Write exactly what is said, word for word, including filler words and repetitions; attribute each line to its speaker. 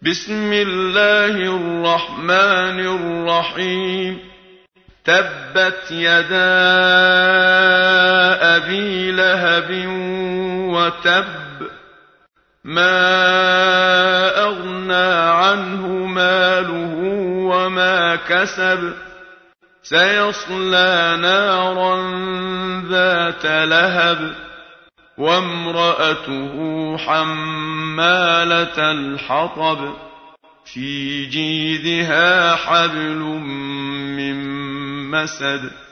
Speaker 1: بسم الله الرحمن الرحيم. تبت يدا أبي لهب وتب، ما أغنى عنه ماله وما كسب، سيصلى نارا ذات لهب، وامرأته حمالة الحطب، في جيدها حبل من مسد.